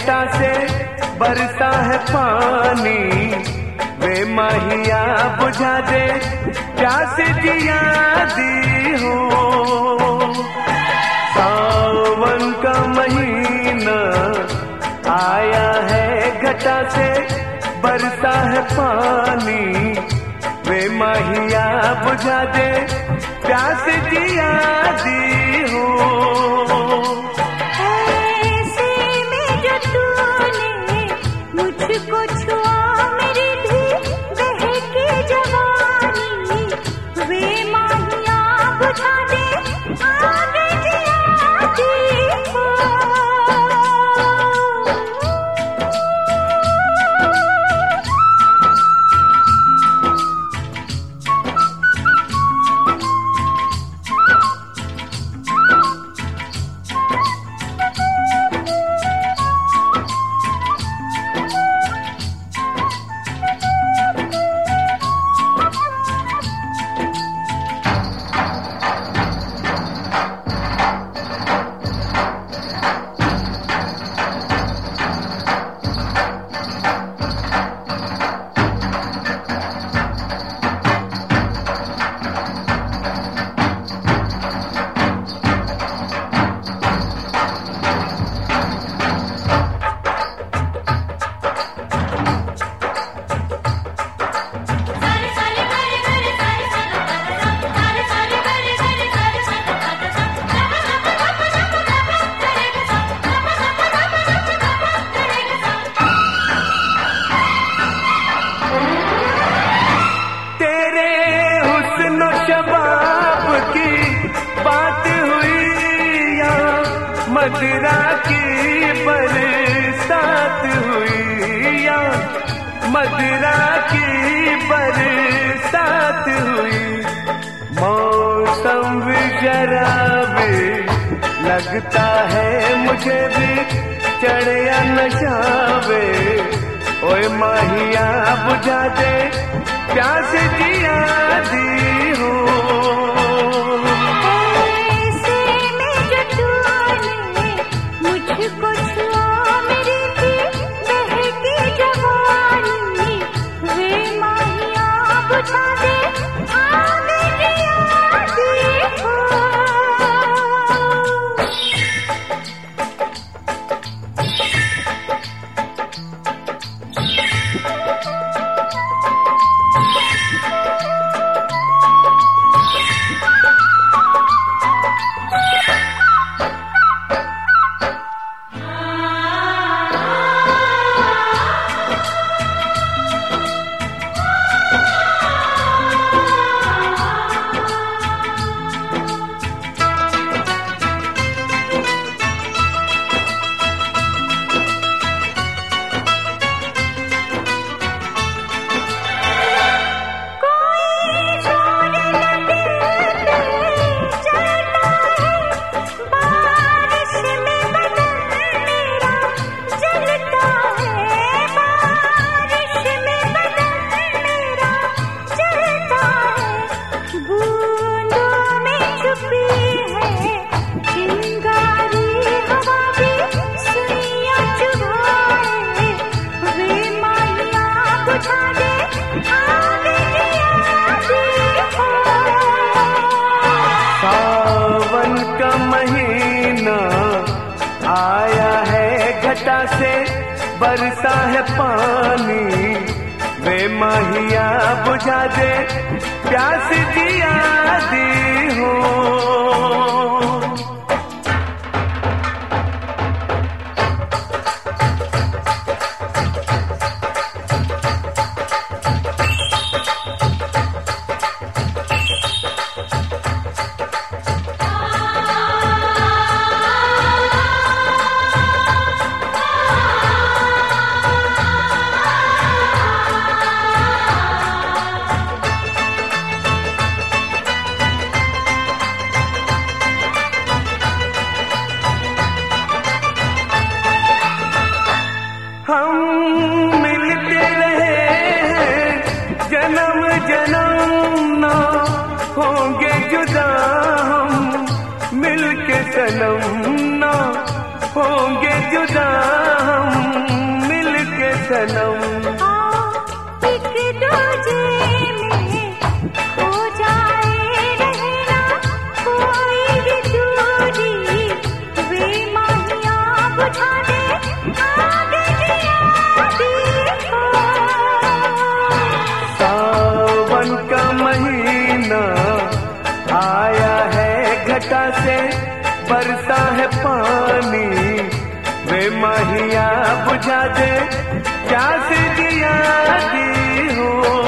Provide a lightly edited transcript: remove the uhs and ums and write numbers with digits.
घटा से बरसा है पानी, वे माहिया बुझा दे प्यास जिया दी हो। सावन का महीना आया है, घटा से बरसा है पानी, वे माहिया बुझा दे प्यास जिया दी हो। ऐसे में जो तूने मुझको छुआ, मेरी भी बहकी जवानी, वे माहिया बुझा दे आग जिया दी हो। मदिरा की बरसात हुई या मदिरा की बरसात हुई। मौसम भी शराबी लगता है मुझे भी, चढ़े या नशावे ओए माहिया बुझा दे प्यास जिया दी हो। मुझको छुआ, मेरी भी बहकी जवानी, वे माहिया बुझा दे आग जिया दी हो। सावन का महीना आया है, घटा से बरसा है पानी, वे माहिया बुझा दे प्यास जिया दी हो। हम मिलते रहे जन्म जन्म, ना होंगे जुदा हम मिलके सनम, ना होंगे जुदा हम बुझा दे आग जिया दी हो। सावन का महीना आया है, घटा से बरसा है पानी, वे माहिया बुझा दे प्यास जिया दी हो।